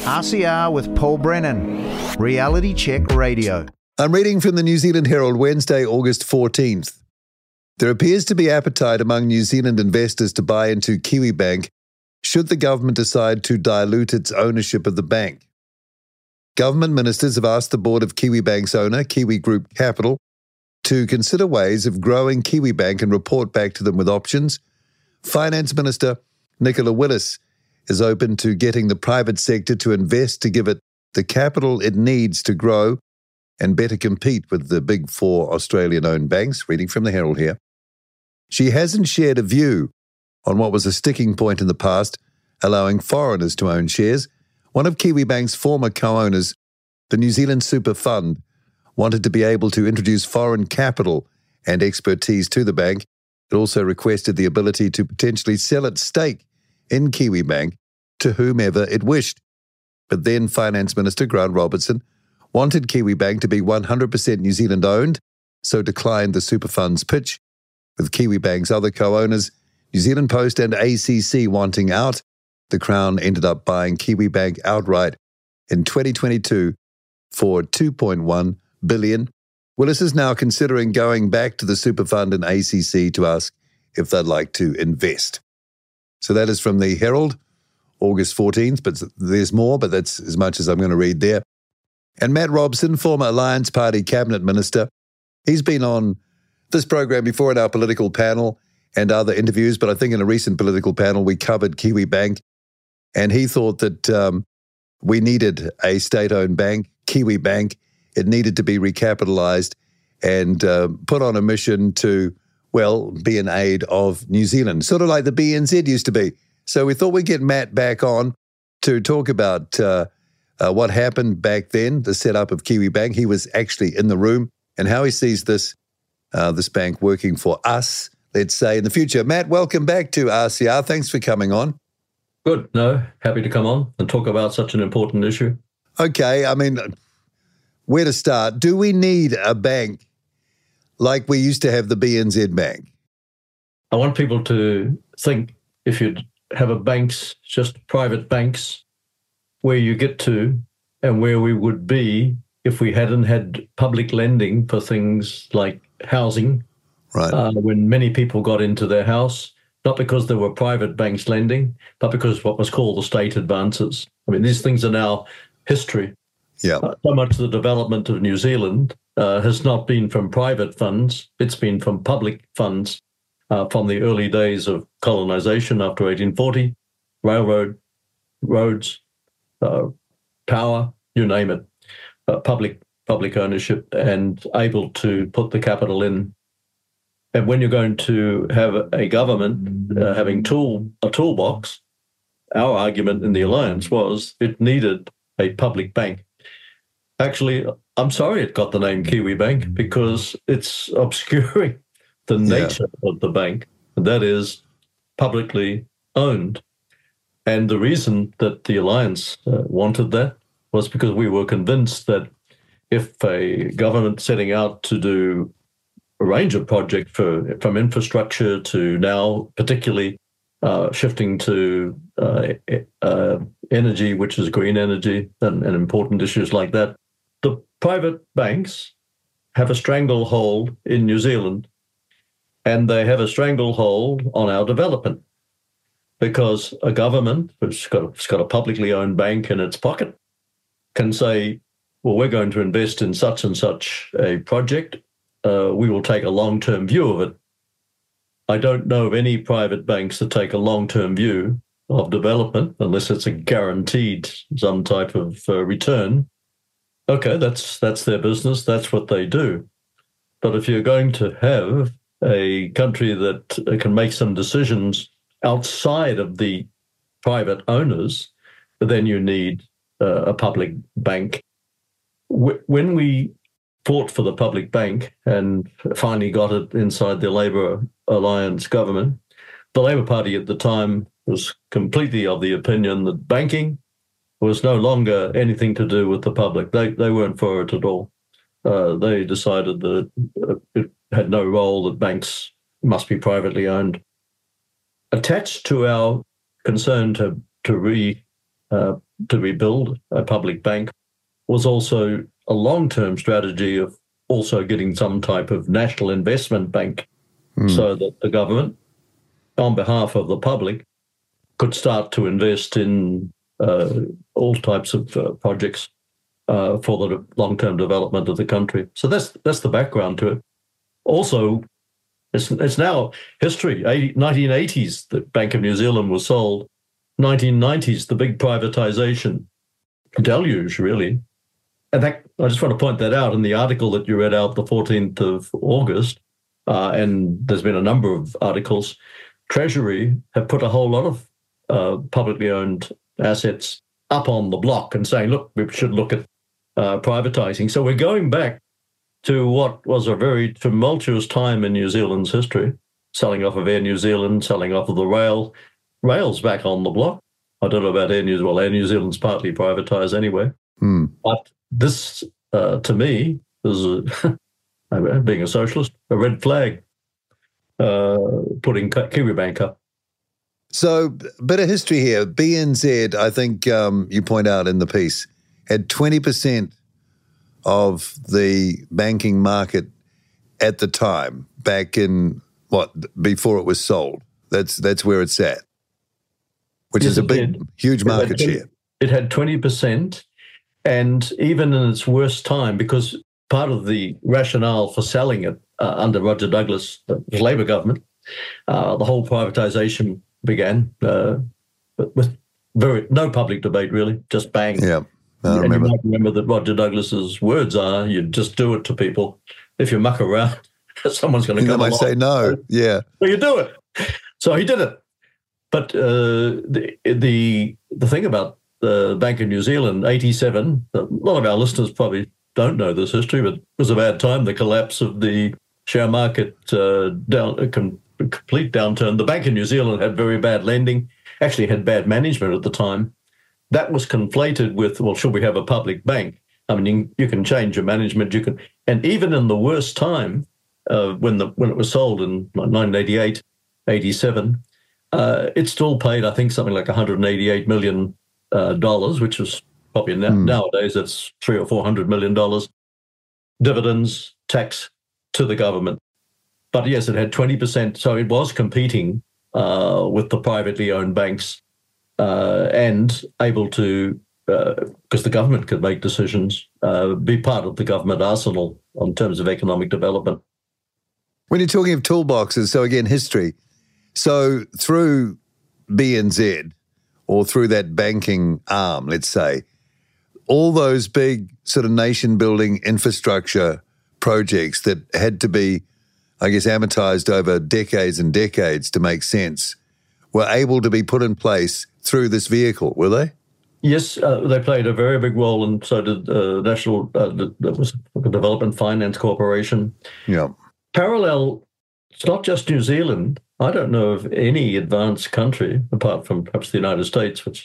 RCR with Paul Brennan, Reality Check Radio. I'm reading from the New Zealand Herald, Wednesday, August 14th. There appears to be appetite among New Zealand investors to buy into Kiwibank should the government decide to dilute its ownership of the bank. Government ministers have asked the board of Kiwibank's owner, Kiwi Group Capital, to consider ways of growing Kiwibank and report back to them with options. Finance Minister Nicola Willis is open to getting the private sector to invest to give it the capital it needs to grow and better compete with the big four Australian-owned banks, reading from the Herald here. She hasn't shared a view on what was a sticking point in the past, allowing foreigners to own shares. One of Kiwibank's former co-owners, the New Zealand Super Fund, wanted to be able to introduce foreign capital and expertise to the bank. It also requested the ability to potentially sell its stake in Kiwibank to whomever it wished. But then Finance Minister Grant Robertson wanted Kiwibank to be 100% New Zealand-owned, so declined the super fund's pitch. With Kiwibank's other co-owners, New Zealand Post and ACC wanting out, the Crown ended up buying Kiwibank outright in 2022 for $2.1 billion. Willis is now considering going back to the super fund and ACC to ask if they'd like to invest. So that is from the Herald, August 14th, but there's more, but that's as much as I'm going to read there. And Matt Robson, former Alliance Party Cabinet Minister, he's been on this program before in our political panel and other interviews, but I think in a recent political panel we covered Kiwibank, and he thought that we needed a state-owned bank, Kiwibank. It needed to be recapitalised and put on a mission to, well, be in aid of New Zealand, sort of like the BNZ used to be. So we thought we'd get Matt back on to talk about what happened back then, the setup of Kiwibank. He was actually in the room, and how he sees this bank working for us, let's say, in the future. Matt, welcome back to RCR. Thanks for coming on. Good. No, happy to come on and talk about such an important issue. Okay, I mean, where to start? Do we need a bank like we used to have the BNZ Bank? I want people to think, if you have a banks, just private banks, where you get to and where we would be if we hadn't had public lending for things like housing, right? When many people got into their house, not because there were private banks lending, but because what was called the state advances. I mean, these things are now history. Yeah. So much of the development of New Zealand has not been from private funds, it's been from public funds from the early days of colonisation after 1840, railroad, roads, power, you name it, public ownership, and able to put the capital in. And when you're going to have a government having a toolbox, our argument in the Alliance was it needed a public bank. Actually, I'm sorry it got the name Kiwibank because it's obscuring the nature of the bank, and that is publicly owned. And the reason that the Alliance wanted that was because we were convinced that if a government setting out to do a range of projects from infrastructure to now particularly shifting to energy, which is green energy, and important issues like that, the private banks have a stranglehold in New Zealand, and they have a stranglehold on our development because a government who's got a publicly owned bank in its pocket can say, well, we're going to invest in such and such a project. We will take a long-term view of it. I don't know of any private banks that take a long-term view of development unless it's a guaranteed some type of return. Okay, that's their business. That's what they do. But if you're going to have a country that can make some decisions outside of the private owners, then you need a public bank. When we fought for the public bank and finally got it inside the Labour Alliance government, the Labour Party at the time was completely of the opinion that banking was no longer anything to do with the public. They weren't for it at all. They decided that it had no role, that banks must be privately owned. Attached to our concern to to rebuild a public bank was also a long-term strategy of also getting some type of national investment bank so that the government, on behalf of the public, could start to invest in all types of projects for the long-term development of the country. So that's the background to it. Also, it's now history. 1980s, the Bank of New Zealand was sold. 1990s, the big privatization deluge, really. And I just want to point that out in the article that you read out the 14th of August, and there's been a number of articles. Treasury have put a whole lot of publicly owned assets up on the block and saying, look, we should look at privatizing. So we're going back to what was a very tumultuous time in New Zealand's history, selling off of Air New Zealand, selling off of the rails back on the block. I don't know about Air New Zealand. Well, Air New Zealand's partly privatized anyway. But this, to me, is, being a socialist, a red flag, putting Kiwibank up. So, a bit of history here. BNZ, I think you point out in the piece, had 20% of the banking market at the time, back in, before it was sold. That's where it's at, which is a huge market share. It had 20%, and even in its worst time, because part of the rationale for selling it under Roger Douglas, the Labour government, the whole privatisation began with no public debate, really, just bang. Yeah, I and remember. you might remember that Roger Douglas's words are, you just do it to people. If you muck around, someone's going to come along. They might say no, yeah. So you do it. So he did it. But the thing about the Bank of New Zealand, 87, a lot of our listeners probably don't know this history, but it was a bad time, the collapse of the share market, complete downturn. The Bank of New Zealand had very bad lending, actually had bad management at the time. That was conflated with, well, should we have a public bank? I mean, you can change your management, and even in the worst time, when it was sold in 1988, 87, it still paid, I think, something like $188 million, which was probably nowadays it's $300 or $400 million dividends, tax to the government. But yes, it had 20%, so it was competing with the privately owned banks and able to, because the government could make decisions, be part of the government arsenal in terms of economic development. When you're talking of toolboxes, so again, history. So through BNZ or through that banking arm, let's say, all those big sort of nation-building infrastructure projects that had to be, I guess, amortized over decades and decades to make sense were able to be put in place through this vehicle, were they? Yes, they played a very big role, and so did National Development Finance Corporation. Yeah. Parallel, it's not just New Zealand. I don't know of any advanced country, apart from perhaps the United States, which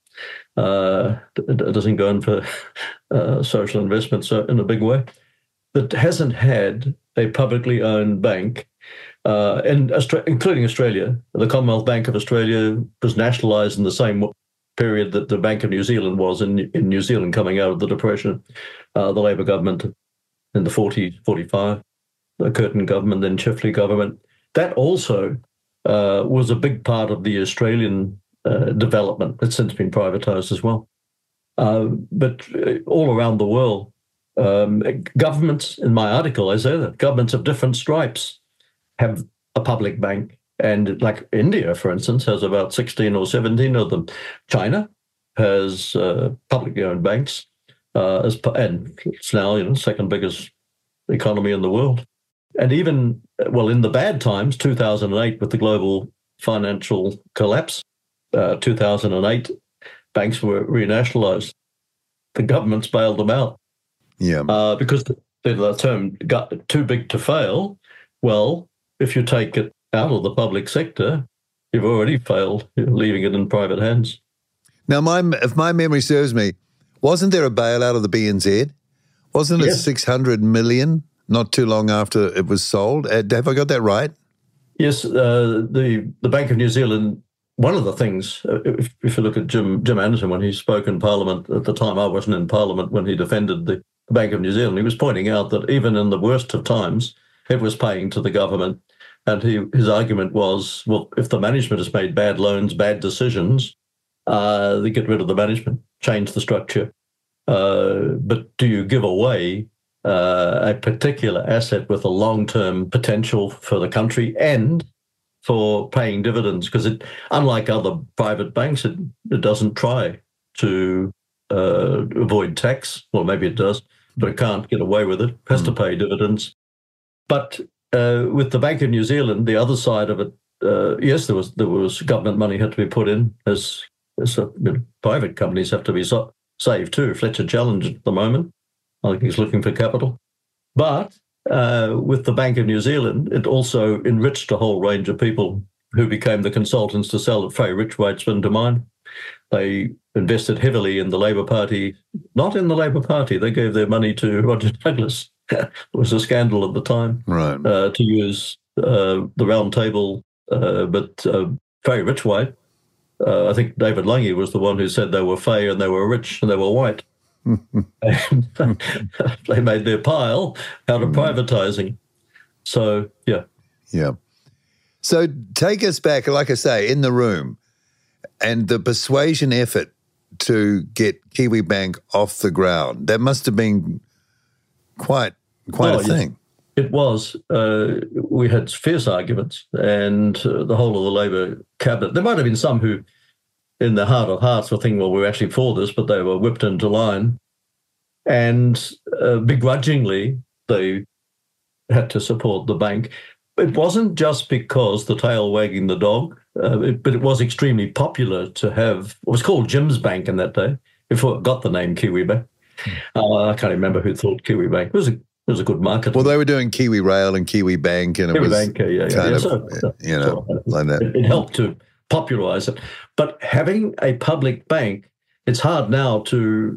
doesn't go in for social investment in a big way, that hasn't had a publicly owned bank, including Australia. The Commonwealth Bank of Australia was nationalised in the same period that the Bank of New Zealand was in New Zealand coming out of the Depression, the Labour government in the 40s, 45, the Curtin government, then Chifley government. That also was a big part of the Australian development. It's since been privatised as well. But all around the world, governments, in my article, I say that governments of different stripes have a public bank. And like India, for instance, has about 16 or 17 of them. China has publicly owned banks, and it's now second biggest economy in the world. And even, well, in the bad times, 2008 with the global financial collapse, 2008, banks were renationalised. The governments bailed them out. Yeah. Because the term got too big to fail. Well, if you take it out of the public sector, you've already failed. You're leaving it in private hands. Now, if my memory serves me, wasn't there a bailout of the BNZ? Wasn't it Yes. 600 million not too long after it was sold? Have I got that right? Yes, the Bank of New Zealand one of the things, if you look at Jim Anderson, when he spoke in Parliament at the time, I wasn't in Parliament when he defended the Bank of New Zealand, he was pointing out that even in the worst of times, it was paying to the government. And his argument was, well, if the management has made bad loans, bad decisions, they get rid of the management, change the structure. But do you give away a particular asset with a long-term potential for the country and for paying dividends? Because unlike other private banks, it doesn't try to avoid tax. Well, maybe it does, but it can't get away with it. It has to pay dividends. But with the Bank of New Zealand, the other side of it, yes, there was government money had to be put in, as private companies have to be saved too. Fletcher Challenge at the moment, I think he's looking for capital. But with the Bank of New Zealand, it also enriched a whole range of people who became the consultants to sell at Faye Richway Spin to Mine. They invested heavily in the Labour Party, not in the Labour Party. They gave their money to Roger Douglas. It was a scandal at the time, right? To use the Round Table, but Faye Richway, I think David Lange was the one who said they were Faye and they were rich and they were white. And they made their pile out of privatising. So, yeah. Yeah. So take us back, like I say, in the room and the persuasion effort to get Kiwibank off the ground. That must have been quite a thing. It was. We had fierce arguments, and the whole of the Labour cabinet. There might have been some who, in their heart of hearts, were thinking, well, we're actually for this, but they were whipped into line. And begrudgingly, they had to support the bank. It wasn't just because the tail wagging the dog, but it was extremely popular to have, it was called Jim's Bank in that day, before it got the name Kiwibank. I can't remember who thought Kiwibank. It was a good market. Well, they were doing Kiwi Rail and Kiwibank, and it was kind of, like that. It helped to popularise it. But having a public bank, it's hard now to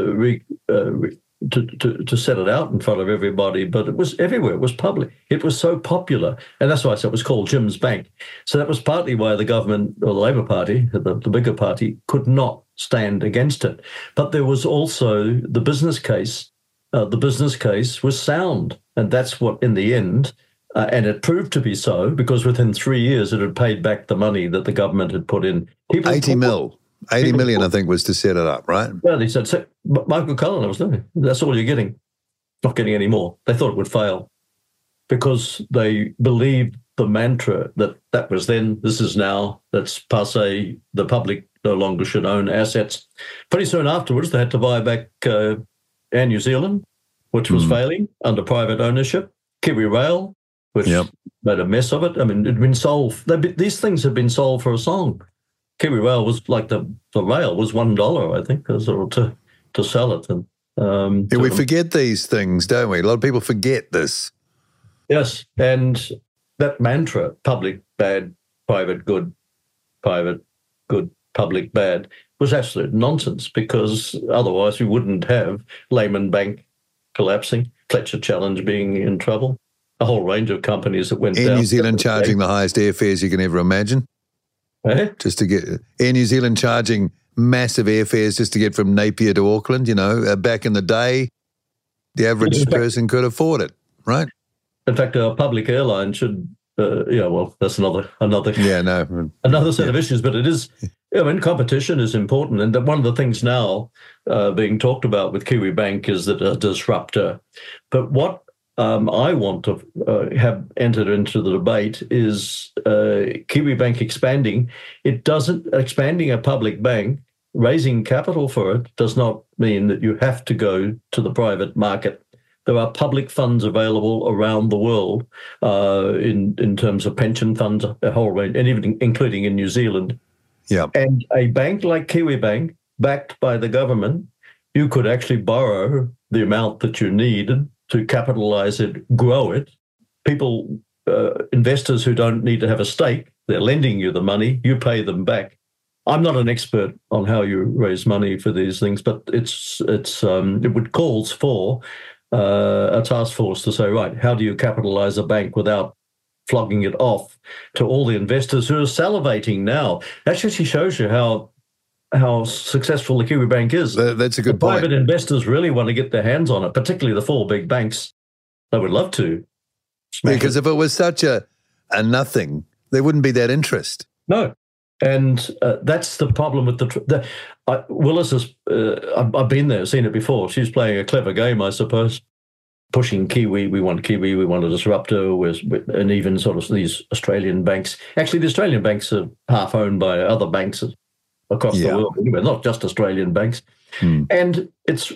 set it out in front of everybody, but it was everywhere. It was public. It was so popular, and that's why I said it was called Jim's Bank. So that was partly why the government, or the Labour Party, the bigger party, could not stand against it. But there was also the business case. The business case was sound, and that's what, in the end, and it proved to be so, because within 3 years it had paid back the money that the government had put in. 80 million, I think, was to set it up, right? Well, he said, Michael Cullen was doing. That's all you're getting. Not getting any more. They thought it would fail because they believed the mantra that was then, this is now, that's passé, the public no longer should own assets. Pretty soon afterwards, they had to buy back Air New Zealand, which was failing under private ownership, Kiwi Rail, which made a mess of it. I mean, it'd been sold. These things had been sold for a song. Kiwi Rail was like the rail was $1, I think, to sell it. And we forget these things, don't we? A lot of people forget this. Yes, and that mantra, public bad, private good, public bad, was absolute nonsense, because otherwise we wouldn't have Lehman Bank collapsing, Fletcher Challenge being in trouble, a whole range of companies that went down. Air New Zealand charging the highest airfares you can ever imagine. Just to get Air New Zealand charging massive airfares just to get from Napier to Auckland. Back in the day, the average person could afford it, right? In fact, our public airline should. That's another set of issues. But it is. Competition is important, and one of the things now being talked about with Kiwibank is that a disruptor. But what I want to have entered into the debate is Kiwibank expanding. Expanding a public bank, raising capital for it, does not mean that you have to go to the private market. There are public funds available around the world in terms of pension funds, a whole range, and even including in New Zealand. Yeah. And a bank like Kiwibank, backed by the government, you could actually borrow the amount that you needed to capitalize it, grow it. People, investors who don't need to have a stake, they're lending you the money, you pay them back. I'm not an expert on how you raise money for these things, but it calls for a task force to say, right, how do you capitalize a bank without flogging it off to all the investors who are salivating now. That actually shows you how successful the Kiwi Bank is. That's a good point. Private investors really want to get their hands on it, particularly the four big banks. They would love to. Because if it was such a nothing, there wouldn't be that interest. No. And that's the problem with Willis is, I've been there, seen it before. She's playing a clever game, I suppose, pushing Kiwi. We want a disruptor, and even sort of these Australian banks. Actually, the Australian banks are half owned by other banks across the world, anyway, not just Australian banks. And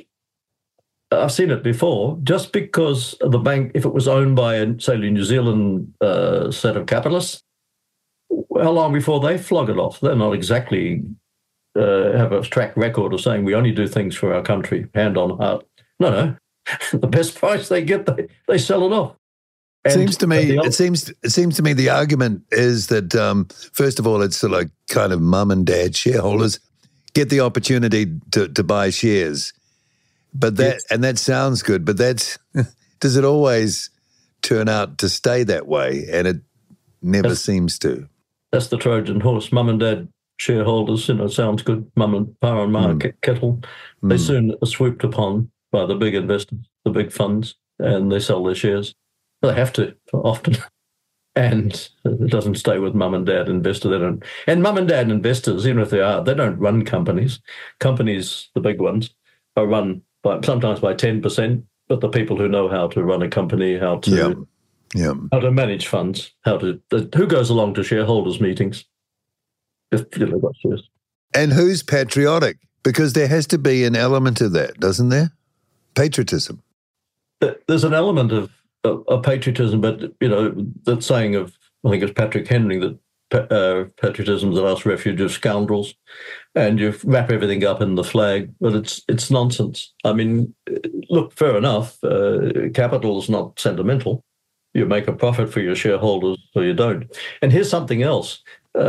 I've seen it before, just because the bank, if it was owned by, say, a New Zealand set of capitalists, how long before they flog it off? They're not exactly have a track record of saying we only do things for our country, hand on heart. No. The best price they get, they sell it off. And it seems to me the argument is that first of all, it's like kind of mum and dad shareholders get the opportunity to buy shares, but that sounds good. But does it always turn out to stay that way? And it never seems to. That's the Trojan horse. Mum and dad shareholders, sounds good. Mum and Pa and Ma kettle. They soon are swooped upon by the big investors, the big funds, and they sell their shares. They have to often, and it doesn't stay with mum and dad investors. They don't, and mum and dad investors, even if they don't run companies. Companies, the big ones, are run sometimes by 10%. But the people who know how to run a company, how to manage funds, who goes along to shareholders' meetings, if got shares. And who's patriotic? Because there has to be an element of that, doesn't there? Patriotism. There's an element of patriotism, but that saying of, I think it's Patrick Henry, that patriotism is the last refuge of scoundrels, and you wrap everything up in the flag, but it's nonsense. I mean, look, fair enough. Capital is not sentimental. You make a profit for your shareholders, or you don't. And here's something else.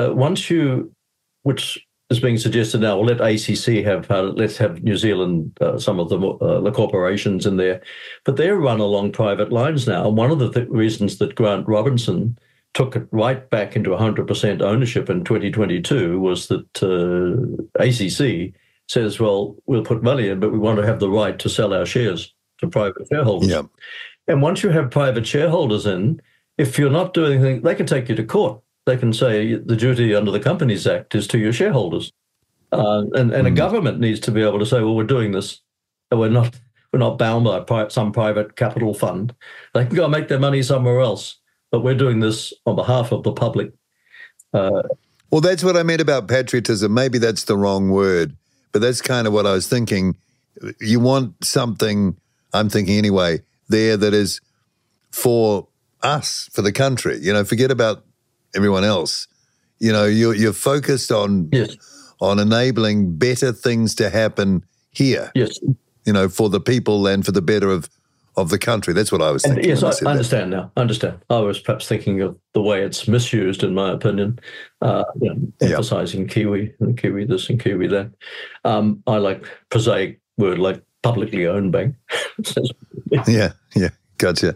Which is being suggested now, let ACC let's have New Zealand, some of the corporations in there, but they're run along private lines now. And one of the reasons that Grant Robinson took it right back into 100% ownership in 2022 was that ACC says, well, we'll put money in, but we want to have the right to sell our shares to private shareholders. Yeah. And once you have private shareholders in, if you're not doing anything, they can take you to court. They can say the duty under the Companies Act is to your shareholders. And a government needs to be able to say, well, we're doing this, and we're not bound by some private capital fund. They can go and make their money somewhere else, but we're doing this on behalf of the public. Well, that's what I meant about patriotism. Maybe that's the wrong word, but that's kind of what I was thinking. You want something, I'm thinking anyway, there that is for us, for the country. Forget about everyone else. You're focused on enabling better things to happen here. Yes. For the people and for the better of the country. That's what I was thinking. Yes, I understand now. I understand. I was perhaps thinking of the way it's misused, in my opinion, emphasizing Kiwi and Kiwi this and Kiwi that. I like prosaic word like publicly owned bank. Yeah, gotcha.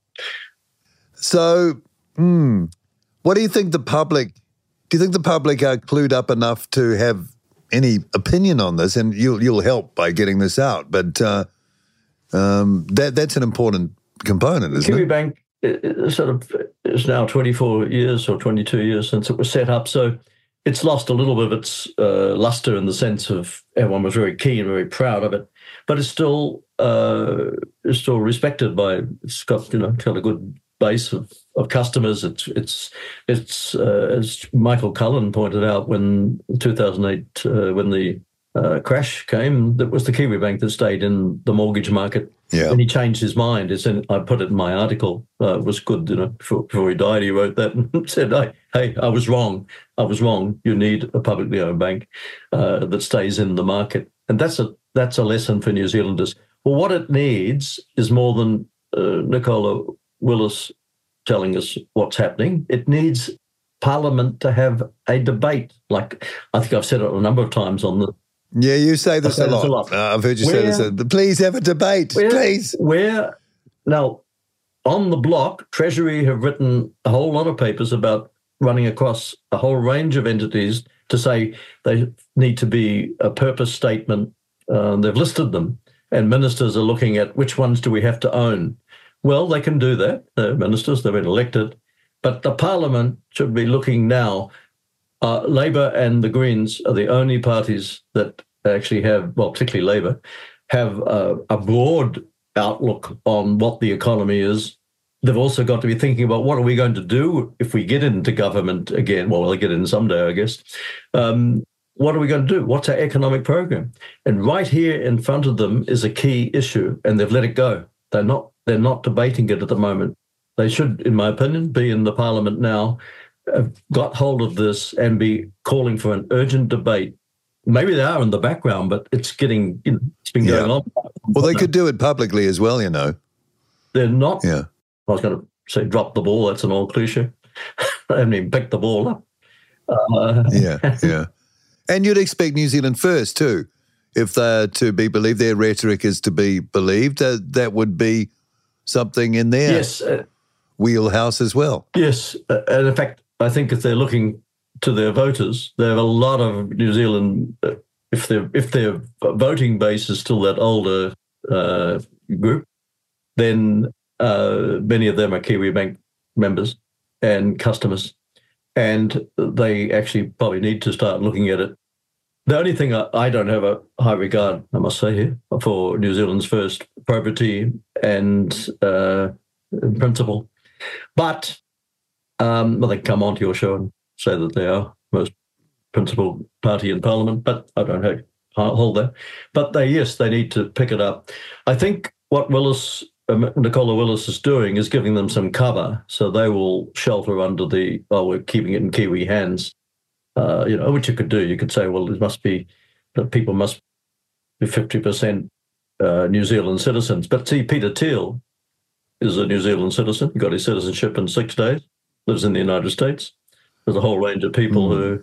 So, what do you think the public are clued up enough to have any opinion on this? And you'll help by getting this out, but that's an important component, isn't it? Kiwi Bank is now 24 years or 22 years since it was set up, so it's lost a little bit of its luster in the sense of everyone was very keen, very proud of it, but it's still respected by. It's got a good base of customers. It's as Michael Cullen pointed out when 2008 when the crash came, that was the Kiwi Bank that stayed in the mortgage market. Yeah. And he changed his mind. I put it in my article. It was good, before he died, he wrote that and said, hey, I was wrong. You need a publicly owned bank that stays in the market. And that's a lesson for New Zealanders. Well, what it needs is more than Nicola Willis telling us what's happening. It needs Parliament to have a debate. Like, I think I've said it a number of times on the... Yeah, you say this a lot. I've heard you say this. Please have a debate, please. Now, on the block, Treasury have written a whole lot of papers about running across a whole range of entities to say they need to be a purpose statement. They've listed them, and ministers are looking at which ones do we have to own. Well, they can do that. They're ministers, they've been elected. But the Parliament should be looking now. Labour and the Greens are the only parties that actually have, well, particularly Labour, have a broad outlook on what the economy is. They've also got to be thinking about what are we going to do if we get into government again. Well, they'll get in someday, I guess. What are we going to do? What's our economic program? And right here in front of them is a key issue, and they've let it go. They're not debating it at the moment. They should, in my opinion, be in the Parliament now, have got hold of this and be calling for an urgent debate. Maybe they are in the background, but it's getting, it's been going on. Well, they could do it publicly as well, They're not. Yeah. I was going to say drop the ball. That's an old cliche. They haven't even picked the ball up. Yeah. And you'd expect New Zealand first too. If they're to be believed, their rhetoric is to be believed, that would be something in their wheelhouse as well. Yes. And in fact, I think if they're looking to their voters, they have a lot of New Zealand, if their voting base is still that older group, then many of them are Kiwi Bank members and customers, and they actually probably need to start looking at it. The only thing I don't have a high regard, I must say here, for New Zealand's first probity and principle. But they come onto your show and say that they are most principal party in Parliament, but I don't hold that. But they need to pick it up. I think what Nicola Willis is doing is giving them some cover, so they will shelter under we're keeping it in Kiwi hands. Which you could do. You could say, well, it must be that people must be 50% New Zealand citizens. But see, Peter Thiel is a New Zealand citizen. He got his citizenship in 6 days, lives in the United States. There's a whole range of people who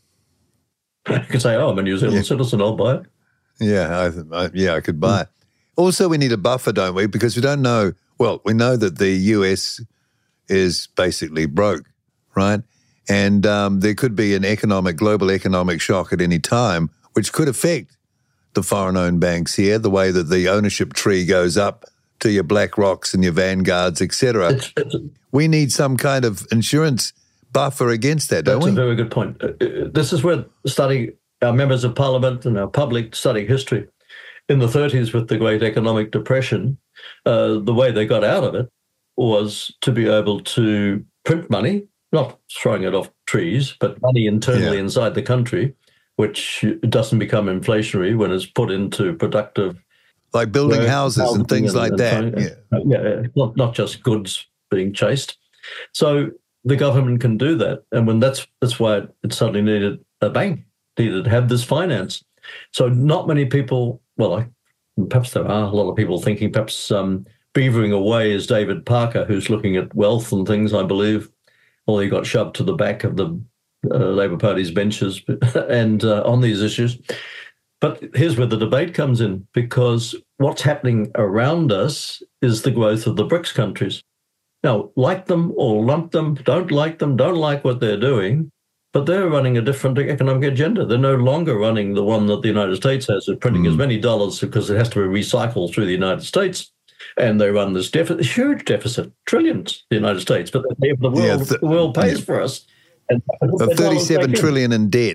could say, I'm a New Zealand citizen, I'll buy it. Yeah, I could buy it. Also, we need a buffer, don't we? Because we don't know, we know that the US is basically broke, right? And there could be an global economic shock at any time, which could affect the foreign-owned banks here, the way that the ownership tree goes up to your BlackRocks and your Vanguards, etc. We need some kind of insurance buffer against that, don't we? That's a very good point. This is where our members of Parliament and our public studying history. In the 30s with the Great Economic Depression, the way they got out of it was to be able to print money, not throwing it off trees, but money internally inside the country, which doesn't become inflationary when it's put into productive... Like building houses and things like that. Not just goods being chased. So the government can do that. And when that's why it suddenly needed a bank, needed to have this finance. So not many people, perhaps there are a lot of people thinking perhaps beavering away is David Parker, who's looking at wealth and things, I believe. Well, he got shoved to the back of the Labour Party's benches and on these issues. But here's where the debate comes in, because what's happening around us is the growth of the BRICS countries. Now, like them or lump them, don't like what they're doing, but they're running a different economic agenda. They're no longer running the one that the United States has of printing as many dollars because it has to be recycled through the United States. And they run this huge deficit, trillions, the United States, but the world pays for us. And 37 trillion in debt.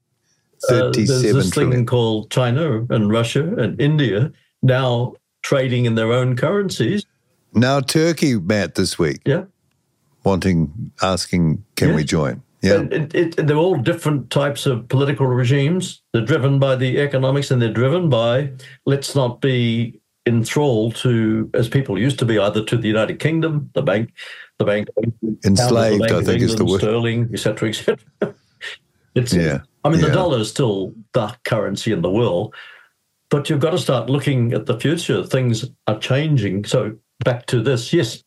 37 there's this trillion. thing called China and Russia and India now trading in their own currencies. Now Turkey, Matt, this week. Yeah. Asking, can we join? Yeah. And they're all different types of political regimes. They're driven by the economics, and they're driven by, let's not be enthralled to, as people used to be, either to the United Kingdom, the bank, enslaved, I think, is the word. Sterling, et cetera, et cetera. The dollar is still the currency in the world, but you've got to start looking at the future. Things are changing. So back to this, yes,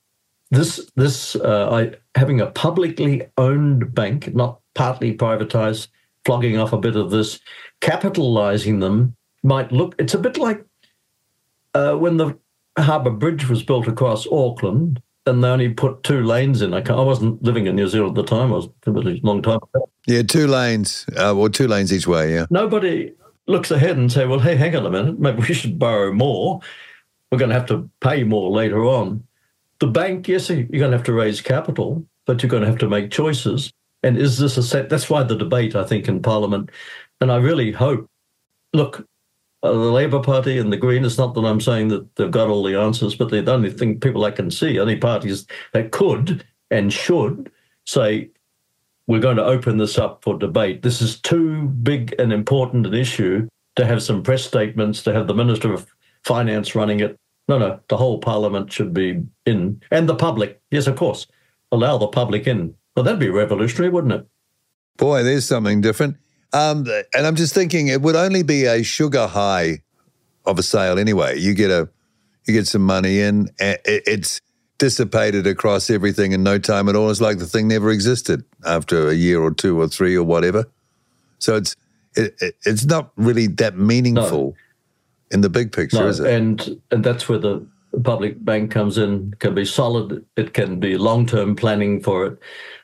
having a publicly owned bank, not partly privatized, flogging off a bit of this, capitalizing them might look. It's a bit like when the Harbour Bridge was built across Auckland. and they only put 2 lanes in. I wasn't living in New Zealand at the time. I was a long time ago. Yeah, 2 lanes, or 2 lanes each way, yeah. Nobody looks ahead and say, well, hey, hang on a minute, maybe we should borrow more. We're going to have to pay more later on. The bank, yes, you're going to have to raise capital, but you're going to have to make choices. And is this a set? That's why the debate, I think, in Parliament, and I really hope, look, the Labour Party and the Green, it's not that I'm saying that they've got all the answers, but they're the only thing people I can see, only parties that could and should say, we're going to open this up for debate. This is too big and important an issue to have some press statements, to have the Minister of Finance running it. No, the whole Parliament should be in. And the public, yes, of course, allow the public in. Well, that'd be revolutionary, wouldn't it? Boy, there's something different. And I'm just thinking it would only be a sugar high of a sale anyway. You get some money in, it's dissipated across everything in no time at all. It's like the thing never existed after a year or 2 or 3 or whatever. So it's not really that meaningful in the big picture, is it? And that's where the public bank comes in. It can be solid. It can be long-term planning for it.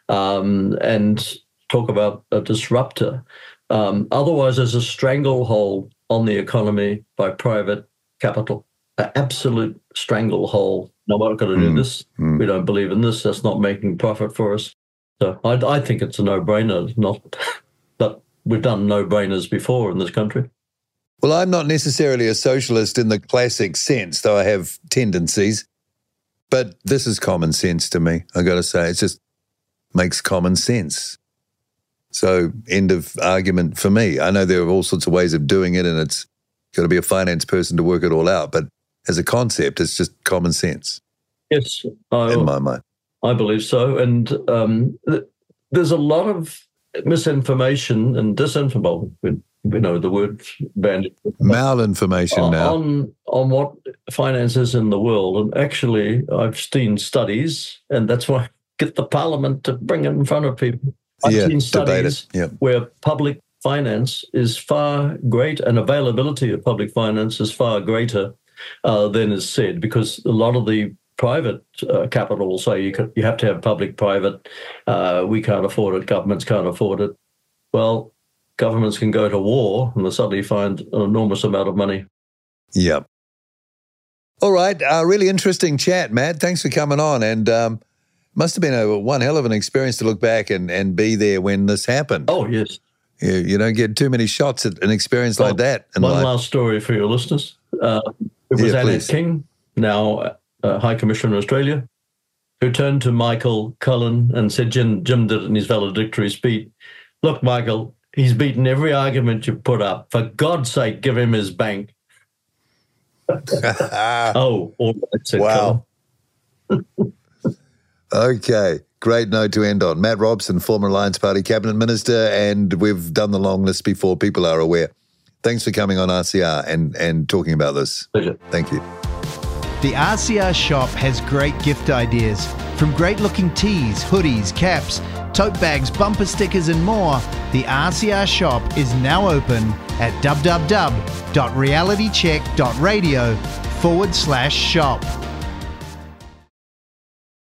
And talk about a disruptor. Otherwise, there's a stranglehold on the economy by private capital, an absolute stranglehold. No, we're not going to do this. We don't believe in this. That's not making profit for us. So I think it's a no-brainer. Not, but we've done no-brainers before in this country. Well, I'm not necessarily a socialist in the classic sense, though I have tendencies. But this is common sense to me, I got to say. It just makes common sense. So end of argument for me. I know there are all sorts of ways of doing it, and it's got to be a finance person to work it all out. But as a concept, it's just common sense. Yes. In my mind. I believe so. And there's a lot of misinformation and disinformation. We know the word bandit. Malinformation now. On what finance is in the world. And actually, I've seen studies, and that's why I get the Parliament to bring it in front of people. I've seen studies where public finance is far greater, and availability of public finance is far greater than is said, because a lot of the private capital will say you have to have public-private. We can't afford it. Governments can't afford it. Well, governments can go to war and they'll suddenly find an enormous amount of money. Yeah. All right. Really interesting chat, Matt. Thanks for coming on. And must have been one hell of an experience to look back and be there when this happened. Oh, yes. You don't get too many shots at an experience like that in life. One last story for your listeners. It was Annette King, now High Commissioner in Australia, who turned to Michael Cullen and said, Jim did it in his valedictory speech. Look, Michael, he's beaten every argument you put up. For God's sake, give him his bank. All right, said wow. Okay, great note to end on. Matt Robson, former Alliance Party Cabinet Minister, and we've done the long list before. People are aware. Thanks for coming on RCR and talking about this. Pleasure. Thank you. The RCR shop has great gift ideas. From great-looking tees, hoodies, caps, tote bags, bumper stickers and more, the RCR shop is now open at www.realitycheck.radio/shop.